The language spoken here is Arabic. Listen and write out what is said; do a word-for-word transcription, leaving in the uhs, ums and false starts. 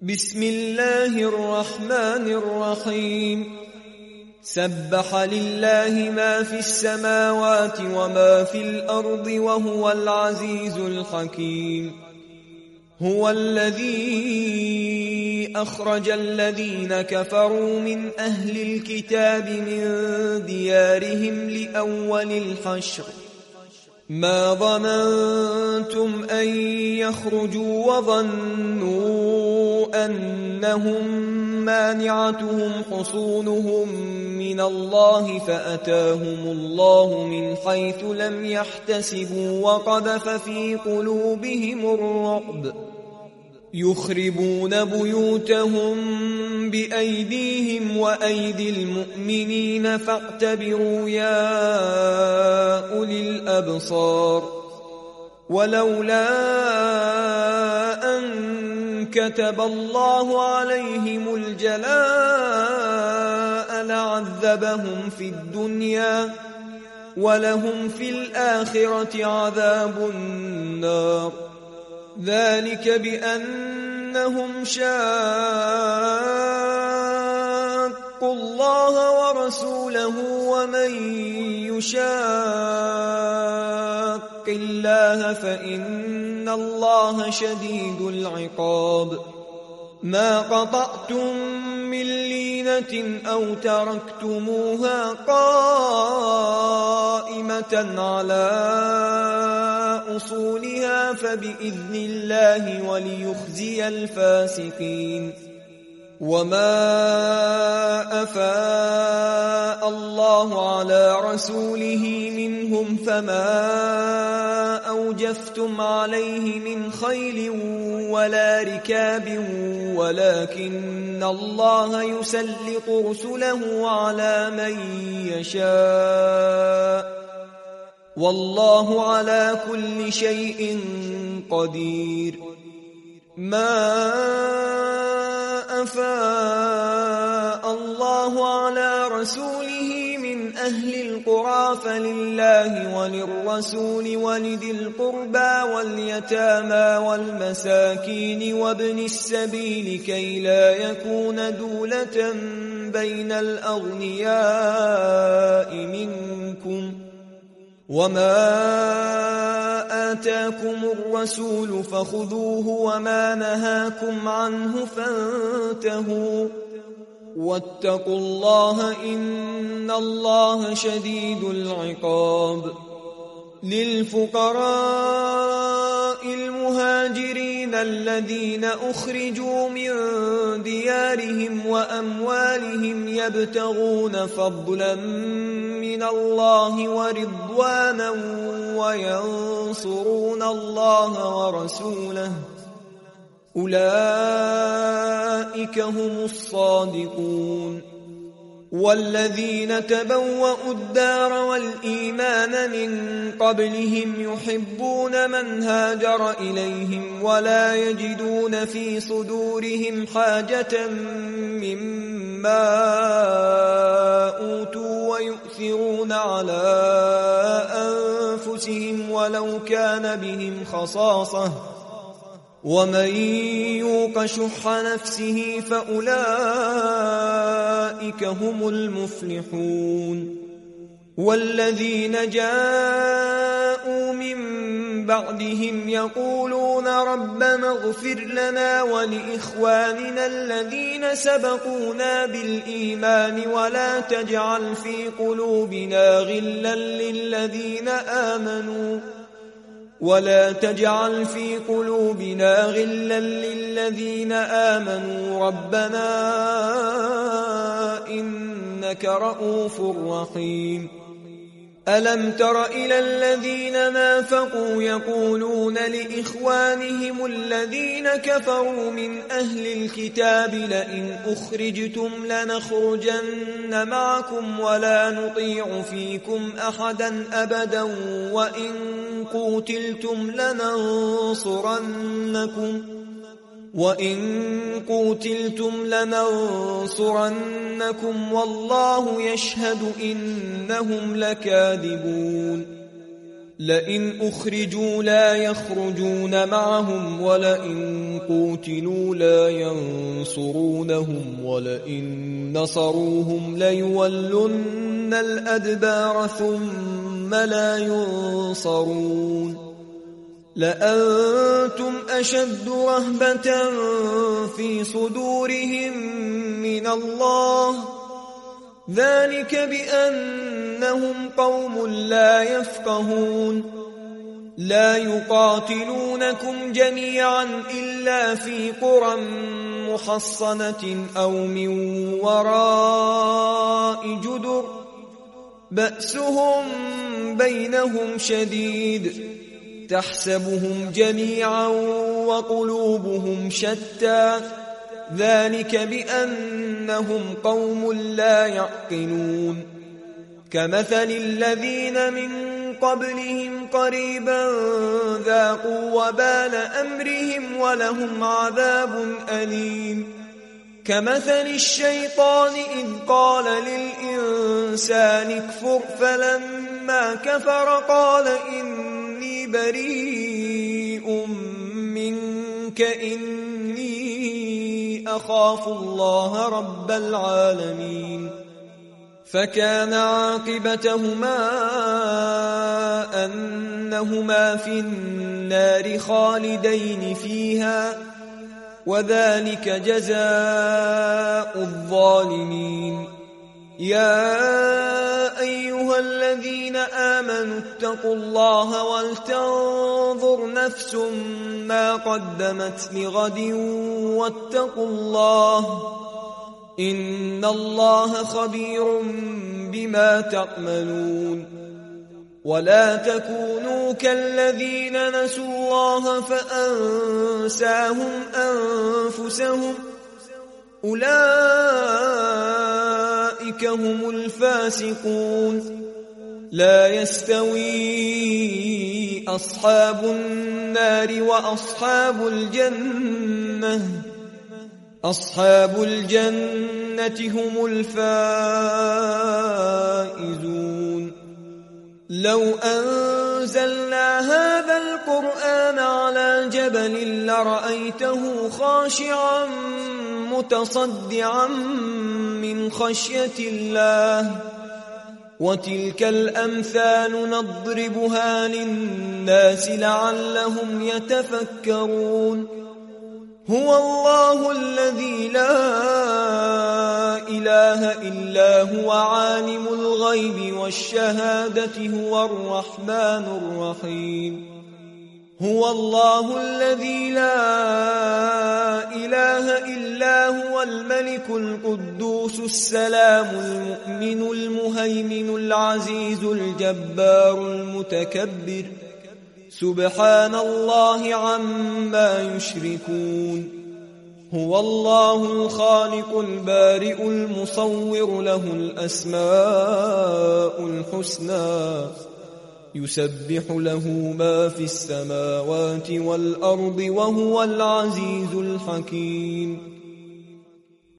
بسم الله الرحمن الرحيم سبح لله ما في السماوات وما في الأرض وهو العزيز الحكيم. هو الذي أخرج الذين كفروا من أهل الكتاب من ديارهم لأول الحشر ما ظننتم أن يخرجوا وظنوا أنهم مانعتهم حصونهم من الله فأتاهم الله من حيث لم يحتسبوا وقذف في قلوبهم الرعب يخربون بيوتهم بأيديهم وأيدي المؤمنين فاعتبروا يا أولي الأبصار. ولولا أن كتب الله عليهم الجلاء لعذبهم في الدنيا ولهم في الآخرة عذاب النار ذلك بأنهم شاقوا الله ورسوله ومن يشاق الله فإن الله شديد العقاب. ما قطعتم من لينة أو تركتموها قائمة على أصولها فبإذن الله وليخزي الفاسقين. وما أفاء الله على رسوله منهم فما أوجفتم عليه من خيل ولا ركاب ولكن الله يسلط رسله على من يشاء والله على كل شيء قدير. ما أفاء الله على رسوله من أهل القرى فلله وللرسول ولذي القربى واليتامى والمساكين وابن السبيل كي لا يكون دولة بين الأغنياء منكم. وما آتاكم الرسول فخذوه وما نهاكم عنه فانتهوا واتقوا الله إن الله شديد العقاب. للفقراء المهاجرين الذين أخرجوا من ديارهم وأموالهم يبتغون فضلا من الله ورضوانا وينصرون الله ورسوله أولئك هم الصادقون. والذين تبوأوا الدار والإيمان من قبلهم يحبون من هاجر إليهم ولا يجدون في صدورهم حاجة مما أوتوا ويؤثرون على أنفسهم ولو كان بهم خصاصة ومن يوق شح نفسه فأولئك هم المفلحون. والذين جاءوا من بعدهم يقولون ربنا اغفر لنا ولإخواننا الذين سبقونا بالإيمان ولا تجعل في قلوبنا غلا للذين آمنوا ولا تجعل في قلوبنا غلا للذين آمنوا ربنا إنك رؤوف رحيم. ألم تر إلى الذين نافقوا يقولون لإخوانهم الذين كفروا من أهل الكتاب لئن أخرجتم لنخرجن معكم ولا نطيع فيكم أحدا أبدا وإن قوتلتم لننصرنكم وَإِن قُوتِلْتُمْ لَنَنصُرَنَّكُمْ وَاللَّهُ يَشْهَدُ إِنَّهُمْ لَكَاذِبُونَ. لئن أخرجوا لا يخرجون معهم ولئن قوتلوا لا ينصرونهم ولئن نصروهم ليولن الأدبار ثم لا ينصرون لأنتم أشد رهبة في صدورهم من الله ذلك بأنهم قوم لا يفقهون لا يقاتلونكم جميعا إلا في قرى محصنة أو من وراء جدر بأسهم بينهم شديد تحسبهم جميعا وقلوبهم شتى ذلك بأنهم قوم لا يعقلون كمثل الذين من قبلهم قريبا ذاقوا وبال أمرهم ولهم عذاب أليم كمثل الشيطان إذ قال للإنسان اكفر فلما كفر قال إني بريء منك إني أخاف الله رب العالمين فكان عاقبتهما أنهما في النار خالدين فيها وذلك جزاء الظالمين يا أيها الذين آمنوا اتقوا الله ولتنظر نفس ما قدمت لغد واتقوا الله إن الله خبير بما تعملون ولا تكونوا كالذين نسوا الله فأنساهم أنفسهم أولئك هم الفاسقون لا يستوي أصحاب النار وأصحاب الجنة أصحاب الجنة هم الفائزون لو أنزلنا هذا القرآن على جبل لرأيته خاشعا متصدعا من خشية الله وتلك الأمثال نضربها للناس لعلهم يتفكرون هو الله الذي لا إله إلا هو عالم الغيب والشهادة هو الرحمن الرحيم هو الله الذي لا إله إلا هو الملك القدوس السلام المؤمن المهيمن العزيز الجبار المتكبر سبحان الله عما يشركون هو الله الخالق البارئ المصور له الأسماء الحسنى يسبح له ما في السماوات والأرض وهو العزيز الحكيم